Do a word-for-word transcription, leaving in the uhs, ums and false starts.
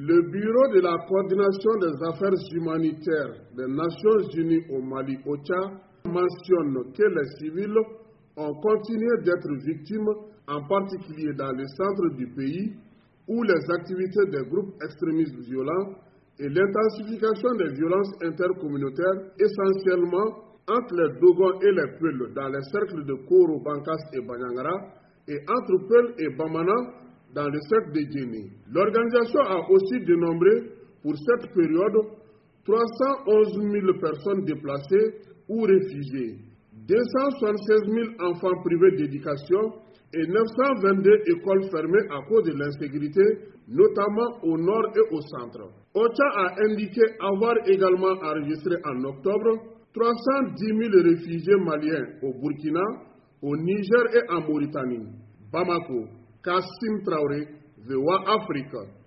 Le Bureau de la coordination des affaires humanitaires des Nations Unies au Mali, O C H A, mentionne que les civils ont continué d'être victimes, en particulier dans le centre du pays, où les activités des groupes extrémistes violents et l'intensification des violences intercommunautaires, essentiellement entre les Dogons et les Peuls dans les cercles de Koro, Bankas et Banyangara, et entre Peuls et Bamana dans le cercle de Djéné. L'organisation a aussi dénombré pour cette période trois cent onze mille personnes déplacées ou réfugiées, deux cent soixante-seize mille enfants privés d'éducation et neuf cent vingt-deux écoles fermées à cause de l'insécurité, notamment au nord et au centre. O C H A a indiqué avoir également enregistré en octobre trois cent dix mille réfugiés maliens au Burkina, au Niger et en Mauritanie. Bamako, Kassim Traoré, V O A Afrique.